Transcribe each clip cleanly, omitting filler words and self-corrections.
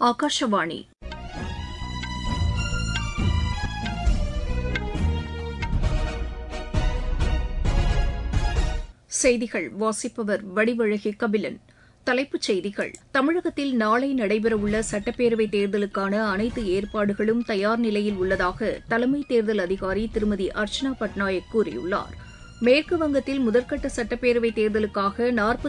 ஆகாஷவாணி. செய்திகள் வாசிப்பவர் வடிவழகி கபிலன். தலைப்புச் செய்திகள். தமிழகத்தில் நாளை நடைபெறவுள்ள சட்டப்பேரவைத் தேர்தலுக்கான அனைத்து ஏற்பாடுகளும் தயார் நிலையில் உள்ளதாக தலைமை தேர்தல் அதிகாரி திருமதி அர்ச்சனா பட்நாயக் கூறியுள்ளார். மேற்குவங்கத்தில் முதற்கட்ட சட்டப்பேரவைத் தேர்தலுக்காக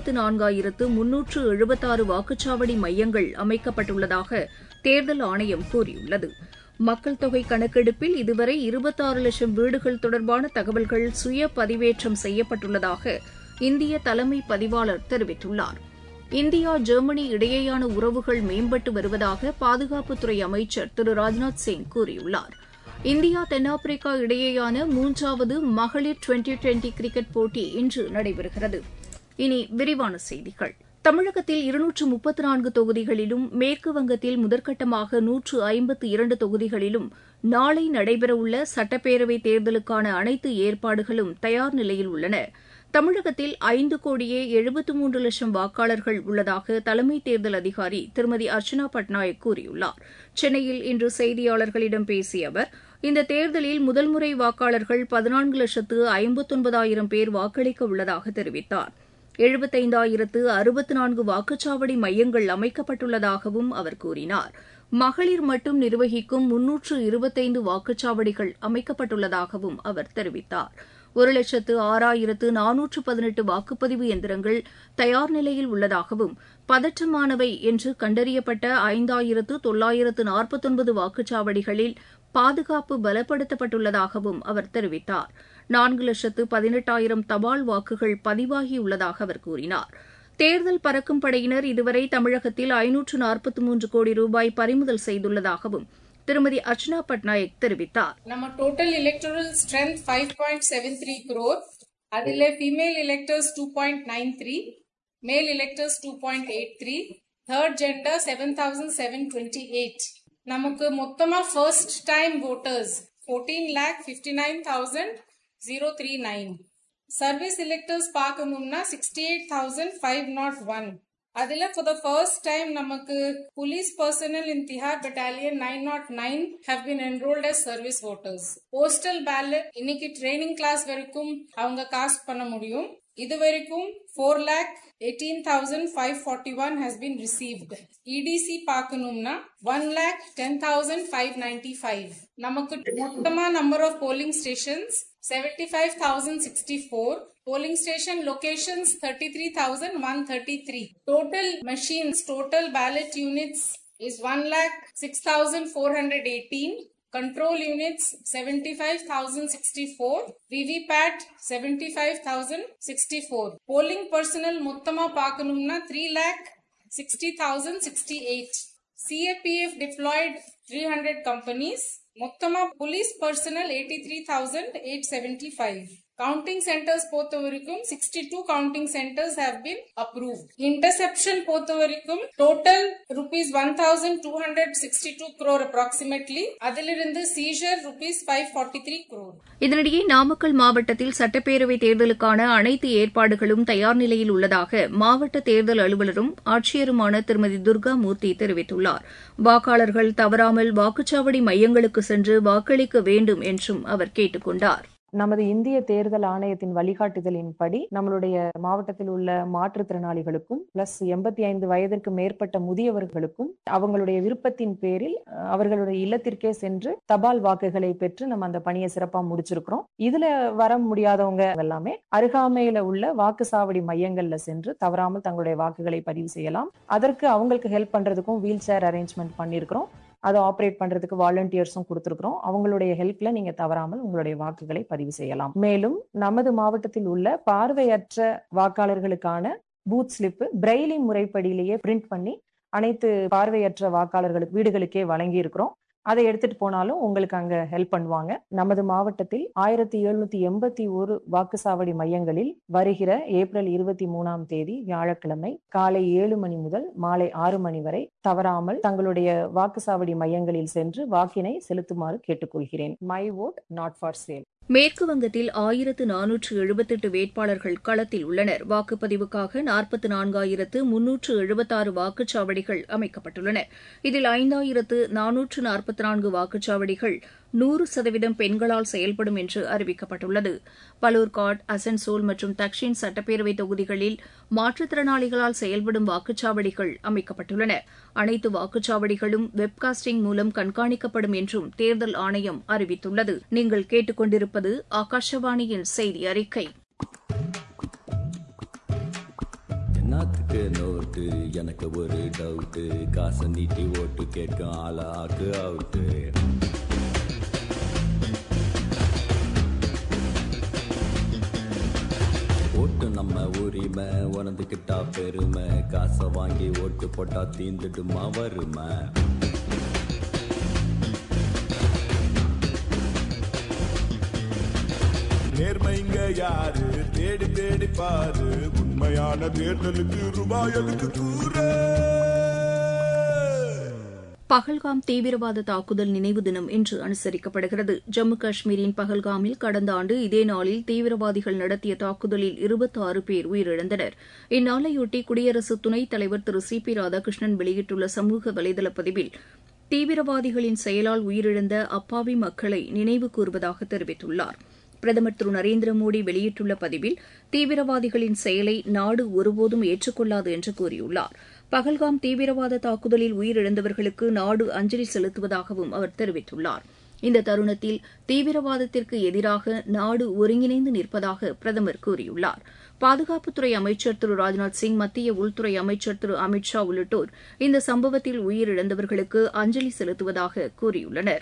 44,376 வாக்குச்சாவடி மையங்கள் அமைக்கப்பட்டுள்ளதாக தேர்தல் ஆணையம் கூறியுள்ளது. மக்கள் தொகை கணக்கெடுப்பில் இதுவரை 26 லட்சம் வீடுகள் தொடர்பான தகவல்கள் சுய பதிவேற்றம் செய்யப்பட்டுள்ளதாக இந்திய தலைமை பதிவாளர் தெரிவித்துள்ளார். இந்தியா ஜெர்மனி இடையேயான உறவுகள் மேம்பட்டு வருவதாக பாதுகாப்புத்துறை அமைச்சர் திரு ராஜ்நாத் சிங் கூறியுள்ளார். இந்தியா தென்னாப்பிரிக்கா இடையேயான 3வது மகளிர் டுவெண்டி கிரிக்கெட் போட்டி இன்று நடைபெறுகிறது. இனி விரிவான செய்திகள். தமிழகத்தில் 234 தொகுதிகளிலும் மேற்குவங்கத்தில் முதற்கட்டமாக 152 தொகுதிகளிலும் நாளை நடைபெறவுள்ள சட்டப்பேரவைத் தேர்தலுக்கான அனைத்து ஏற்பாடுகளும் தயார் நிலையில் உள்ளன. தமிழகத்தில் 5,73 லட்சம் வாக்காளர்கள் உள்ளதாக தலைமை தேர்தல் அதிகாரி திருமதி அர்ச்சனா பட்நாயக் கூறியுள்ளார். சென்னையில் இன்று செய்தியாளர்களிடம் பேசிய அவர், இந்த தேர்தலில் முதல் முறை வாக்காளர்கள் 14,59,000 பேர் வாக்களிக்க உள்ளதாக தெரிவித்தார். 75,064 வாக்குச்சாவடி மையங்கள் அமைக்கப்பட்டுள்ளதாகவும் அவர் கூறினார். மகளிர் மட்டும் நிர்வகிக்கும் 325 வாக்குச்சாவடிகள் அமைக்கப்பட்டுள்ளதாகவும் அவர் தெரிவித்தார். 1,06,418 வாக்குப்பதிவு எந்திரங்கள் தயார் நிலையில் உள்ளதாகவும், பதற்றமானவை என்று கண்டறியப்பட்ட 5,949 வாக்குச்சாவடிகளில் பாதுகாப்பு பலப்படுத்தப்பட்டுள்ளதாகவும் அவர் தெரிவித்தார். 4,18,000 தபால் வாக்குகள் பதிவாகியுள்ளதாக அவர் கூறினார். தேர்தல் பறக்கும் படையினர் இதுவரை தமிழகத்தில் 543 கோடி ரூபாய் பறிமுதல் செய்துள்ளதாகவும் திருமதி அர்ச்சனா பட்நாயக் தெரிவித்தார். நம்ம டோட்டல் எலக்டோரல் ஸ்ட்ரென்த் 5.73 crore. அதில் female electors 2.93, male electors 2.83, third gender 7,728. நமக்கு மொத்தமா first time voters 14,59,039. Service electors பார்க்கணும்னா 68,501. அதுல for the first time நமக்கு police personnel in Tihar Battalion 909 have been enrolled as service voters. Postal ballot இன்னைக்கு training class வரைக்கும் அவங்க cost பண்ண முடியும். இது வரைக்கும் 4,18,541 has been received. EDC பார்க்கணும்னா 1,10,595. நமக்கு மொத்தமா number of polling stations 75,064. Polling station locations 33,133. Total machines, total ballot units is 1,06,418. Control units 75,064. VVPAT 75,064. Polling personnel மொத்தமா பார்க்கணும்னா 3,60,068. CAPF deployed 300 companies. மொத்தமா police personnel 83,875. Counting centers பொறுத்தவரைக்கும் 62 counting centers have been approved. Interception பொறுத்தவரைக்கும் total rupees 1,262 crore approximately. அதிலிருந்து seizure rupees 543 crore. இதனிடையே நாமக்கல் மாவட்டத்தில் சட்டப்பேரவைத் தேர்தலுக்கான அனைத்து ஏற்பாடுகளும் தயார் நிலையில் உள்ளதாக மாவட்ட தேர்தல் அலுவலரும் ஆட்சியருமான திருமதி துர்கா மூர்த்தி தெரிவித்துள்ளார். வாக்காளர்கள் தவறாமல் வாக்குச்சாவடி மையங்களுக்கு சென்று வாக்களிக்க வேண்டும் என்றும் அவர் கேட்டுக் கொண்டார். நமது இந்திய தேர்தல் ஆணையத்தின் வழிகாட்டுதலின்படி நம்மளுடைய மாவட்டத்தில் உள்ள மாற்றுத்திறனாளிகளுக்கும் பிளஸ் 85 வயதிற்கு மேற்பட்ட முதியவர்களுக்கும் அவங்களுடைய விருப்பத்தின் பேரில் அவர்களுடைய இல்லத்திற்கே சென்று தபால் வாக்குகளை பெற்று நம்ம அந்த பணியை சிறப்பா முடிச்சிருக்கிறோம். இதுல வர முடியாதவங்க எல்லாமே அருகாமையில உள்ள வாக்குச்சாவடி மையங்கள்ல சென்று தவறாமல் தங்களுடைய வாக்குகளை பதிவு செய்யலாம். அதற்கு அவங்களுக்கு ஹெல்ப் பண்றதுக்கும் வீல் சேர் அரேஞ்ச்மெண்ட் பண்ணிருக்கிறோம். அதை ஆப்ரேட் பண்றதுக்கு வாலண்டியர்ஸும் கொடுத்திருக்கிறோம். அவங்களுடைய ஹெல்ப்ல நீங்க தவறாமல் உங்களுடைய வாக்குகளை பதிவு செய்யலாம். மேலும் நமது மாவட்டத்தில் உள்ள பார்வையற்ற வாக்காளர்களுக்கான பூத் ஸ்லிப் பிரெய்லி முறைப்படியிலேயே பிரிண்ட் பண்ணி அனைத்து பார்வையற்ற வாக்காளர்களுக்கு வீடுகளுக்கே வழங்கி இருக்கிறோம். அதை எடுத்துட்டு போனாலும் உங்களுக்கு அங்க ஹெல்ப் பண்ணுவாங்க. நமது மாவட்டத்தில் 1,781 வாக்குச்சாவடி மையங்களில் வருகிற ஏப்ரல் 23ஆம் தேதி வியாழக்கிழமை காலை 7 மணி முதல் மாலை 6 மணி வரை தவறாமல் தங்களுடைய வாக்குச்சாவடி மையங்களில் சென்று வாக்கினை செலுத்துமாறு கேட்டுக்கொள்கிறேன். My vote not for sale. மேற்குவங்கத்தில் 1478 வேட்பாளர்கள் களத்தில் உள்ளனர். வாக்குப்பதிவுக்காக 44,376 வாக்குச்சாவடிகள் அமைக்கப்பட்டுள்ளன. இதில் 5,444 வாக்குச்சாவடிகள் 100% பெண்களால் செயல்படும் என்று அறிவிக்கப்பட்டுள்ளது. பலூர்காட், அசன்சோல் மற்றும் தக்ஷின் சட்டப்பேரவை தொகுதிகளில் மாற்றுத்திறனாளிகளால் செயல்படும் வாக்குச்சாவடிகள் அமைக்கப்பட்டுள்ளன. அனைத்து வாக்குச்சாவடிகளும் வெப்காஸ்டிங் மூலம் கண்காணிக்கப்படும் என்றும் தேர்தல் ஆணையம் அறிவித்துள்ளது. நீங்கள் கேட்டுக்கொண்டிருப்பது ஆகாஷவாணியின் செய்தி அறிக்கை. நாத்துக்கு நோட்டு எனக்கு ஒரு டவுட்டு, காசை நீட்டி ஓட்டு கேட்கும் ஆளாக்கு அவுட்டு. ஓட்டு நம்ம உரிமை, உணர்ந்துக்கிட்டா பெருமை, காசை வாங்கி ஓட்டு போட்டா தீந்துடுமா வருமை. நேர்மைங்க யாரு தேடி தேடி பாரு, உண்மையான தேர்தலுக்கு ரூபாயலுக்கு கூறு. பஹல்காம் தீவிரவாத தாக்குதல் நினைவு தினம் இன்று அனுசரிக்கப்படுகிறது. ஜம்மு காஷ்மீரின் பஹல்காமில் கடந்த ஆண்டு இதே நாளில் தீவிரவாதிகள் நடத்திய தாக்குதலில் 26 பேர் உயிரிழந்தனர். இந்நாளையொட்டி குடியரசு துணைத் தலைவர் திரு சி.பி. ராதாகிருஷ்ணன் வெளியிட்டுள்ள சமூக வலைதள பதிவில் தீவிரவாதிகளின் செயலால் உயிரிழந்த அப்பாவி மக்களை நினைவு கூறுவதாக தெரிவித்துள்ளார். பிரதமர் திரு நரேந்திர மோடி வெளியிட்டுள்ள பதிவில் தீவிரவாதிகளின் செயலை நாடு ஒருபோதும் ஏற்றுக்கொள்ளாது என்று கூறியுள்ளார். பஹல்காம் தீவிரவாத தாக்குதலில் உயிரிழந்தவர்களுக்கு நாடு அஞ்சலி செலுத்துவதாகவும் அவர் தெரிவித்துள்ளார். இந்த தருணத்தில் தீவிரவாதத்திற்கு எதிராக நாடு ஒருங்கிணைந்து நிற்பதாக பிரதமர் கூறியுள்ளார். பாதுகாப்புத்துறை அமைச்சர் திரு ராஜ்நாத் சிங், மத்திய உள்துறை அமைச்சர் திரு அமித் ஷா உள்ளிட்டோர் இந்த சம்பவத்தில் உயிரிழந்தவர்களுக்கு அஞ்சலி செலுத்துவதாக கூறியுள்ளனா்.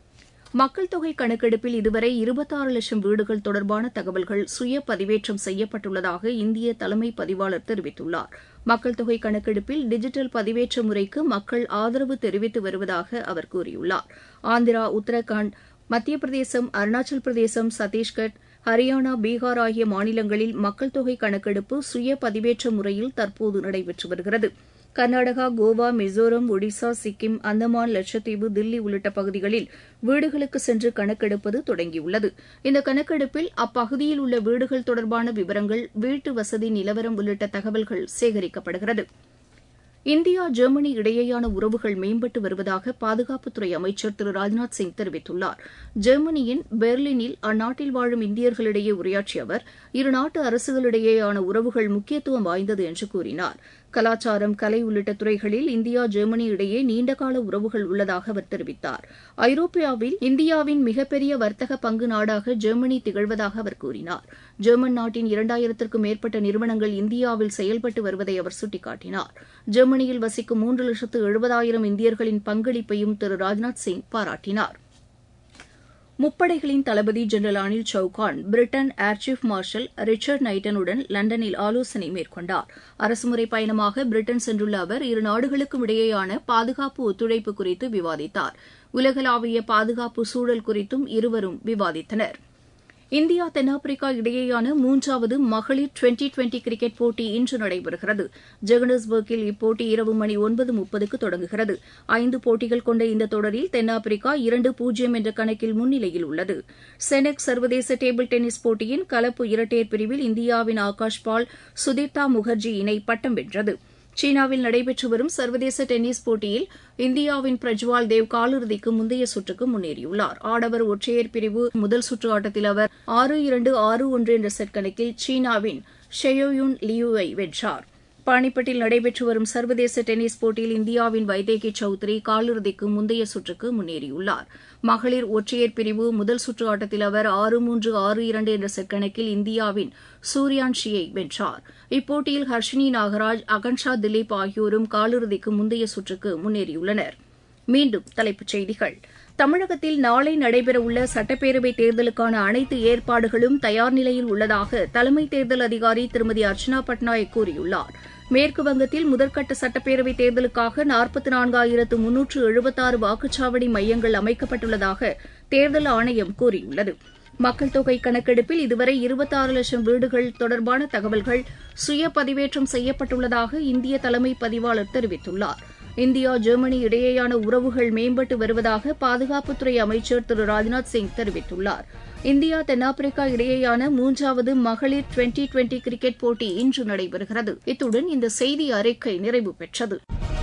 மக்கள் தொகை கணக்கெடுப்பில் இதுவரை 26 லட்சம் வீடுகள் தொடர்பான தகவல்கள் சுய பதிவேற்றம் செய்யப்பட்டுள்ளதாக இந்திய தலைமை பதிவாளர் தெரிவித்துள்ளார். மக்கள் தொகை கணக்கெடுப்பில் டிஜிட்டல் பதிவேற்ற முறைக்கு மக்கள் ஆதரவு தெரிவித்து வருவதாக அவர் கூறியுள்ளார். ஆந்திரா, உத்தரகாண்ட், மத்திய பிரதேசம், அருணாச்சல் பிரதேசம், சத்தீஸ்கர், ஹரியானா, பீகார் ஆகிய மாநிலங்களில் மக்கள் தொகை கணக்கெடுப்பு சுய பதிவேற்ற முறையில் தற்போது நடைபெற்று வருகிறது. கர்நாடகா, கோவா, மிசோரம், ஒடிசா, சிக்கிம், அந்தமான், லட்சத்தீவு, தில்லி உள்ளிட்ட பகுதிகளில் வீடுகளுக்கு சென்று கணக்கெடுப்பது தொடங்கியுள்ளது. இந்த கணக்கெடுப்பில் அப்பகுதியில் உள்ள வீடுகள் தொடர்பான விவரங்கள், வீட்டு வசதி நிலவரம் உள்ளிட்ட தகவல்கள் சேகரிக்கப்படுகிறது. இந்தியா, ஜெர்மனி இடையேயான உறவுகள் மேம்பட்டு வருவதாக பாதுகாப்புத்துறை அமைச்சர் திரு ராஜ்நாத் சிங் தெரிவித்துள்ளார். ஜெர்மனியின் பெர்லினில் அந்நாட்டில் வாழும் இந்தியர்களிடையே உரையாற்றிய அவர், இருநாட்டு அரசுகளிடையேயான உறவுகள் முக்கியத்துவம் வாய்ந்தது என்று கூறினார். கலாச்சாரம், கலை உள்ளிட்ட துறைகளில் இந்தியா, ஜெர்மனி இடையே நீண்டகால உறவுகள் உள்ளதாக அவர் தெரிவித்தார். ஐரோப்பியாவில் இந்தியாவின் மிகப்பெரிய வர்த்தக பங்கு நாடாக ஜெர்மனி திகழ்வதாக அவர் கூறினார். ஜெர்மன் நாட்டின் 2000த்திற்கும் மேற்பட்ட நிறுவனங்கள் இந்தியாவில் செயல்பட்டு வருவதை அவர் சுட்டிக்காட்டினார். ஜெர்மனியில் வசிக்கும் 3,70,000 இந்தியர்களின் பங்களிப்பையும் திரு ராஜ்நாத் சிங் பாராட்டினார். முப்படைகளின் தளபதி general Anil Chauhan Britain air chief marshal Richard நைட்டனுடன் லண்டனில் ஆலோசனை மேற்கொண்டார். அரசுமுறை பயணமாக பிரிட்டன் சென்றுள்ள அவர் இரு நாடுகளுக்கும் இடையேயான பாதுகாப்பு ஒத்துழைப்பு குறித்து விவாதித்தார். உலகளாவிய பாதுகாப்பு சூழல் குறித்தும் இருவரும் விவாதித்தனர். இந்தியா, தென்னாப்பிரிக்கா இடையேயான 3வது மகளிர் டுவெண்டி கிரிக்கெட் போட்டி இன்று நடைபெறுகிறது. ஜோகன்னஸ்பர்க்கில் இப்போட்டி இரவு மணி 9:30க்கு தொடங்குகிறது. 5 போட்டிகள் கொண்ட இந்த தொடரில் தென்னாப்பிரிக்கா 2-0 என்ற கணக்கில் முன்னிலையில் உள்ளது. செனக் சர்வதேச டேபிள் டென்னிஸ் போட்டியின் கலப்பு இரட்டையர் பிரிவில் இந்தியாவின் ஆகாஷ் பால், சுதீப்தா முகர்ஜி இணை பட்டம் வென்றது. சீனாவில் நடைபெற்று வரும் சர்வதேச டென்னிஸ் போட்டியில் இந்தியாவின் பிரஜ்வால் தேவ் காலிறுதிக்கு முந்தைய சுற்றுக்கு முன்னேறியுள்ளார். ஆடவர் ஒற்றையர் பிரிவு முதல் சுற்று ஆட்டத்தில் அவர் 6-2, 6-1 என்ற செட் கணக்கில் சீனாவின் ஷெயோயுன் லியூவை வென்றார். பானிப்பட்டில் நடைபெற்று வரும் சர்வதேச டென்னிஸ் போட்டியில் இந்தியாவின் வைதேகி சௌத்ரி காலிறுதிக்கு முந்தைய சுற்றுக்கு முன்னேறியுள்ளார். மகளிர் ஒற்றையர் பிரிவு முதல் சுற்று ஆட்டத்தில் அவர் 6-3, 6-2 என்ற செட் கணக்கில் இந்தியாவின் சூர்யான்ஷியை வென்றார். இப்போட்டியில் ஹர்ஷினி நாகராஜ், அகன்ஷா திலீப் ஆகியோரும் காலிறுதிக்கு முந்தைய சுற்றுக்கு முன்னேறியுள்ளனர். மீண்டும் தலைப்புச் செய்திகள். தமிழகத்தில் நாளை நடைபெறவுள்ள சட்டப்பேரவைத் தேர்தலுக்கான அனைத்து ஏற்பாடுகளும் தயார் நிலையில் உள்ளதாக தலைமை தேர்தல் அதிகாரி திருமதி அர்ச்சனா பட்நாயக் கூறியுள்ளார். மேற்குவங்கத்தில் முதற்கட்ட சட்டப்பேரவைத் தேர்தலுக்காக 44,376 வாக்குச்சாவடி மையங்கள் அமைக்கப்பட்டுள்ளதாக தேர்தல் ஆணையம் கூறியுள்ளது. மக்கள் தொகை கணக்கெடுப்பில் இதுவரை 26 லட்சம் வீடுகள் தொடர்பான தகவல்கள் சுய பதிவேற்றம் செய்யப்பட்டுள்ளதாக இந்திய தலைமை பதிவாளர் தெரிவித்துள்ளார். இந்தியா ஜெர்மனி இடையேயான உறவுகள் மேம்பட்டு வருவதாக பாதுகாப்புத்துறை அமைச்சர் திரு ராஜ்நாத் சிங் தெரிவித்துள்ளார். இந்தியா தென்னாப்பிரிக்கா இடையேயான 3வது மகளிர் டுவெண்டி கிரிக்கெட் போட்டி இன்று நடைபெறுகிறது. இத்துடன் இந்த செய்தி அறிக்கை நிறைவு பெற்றது.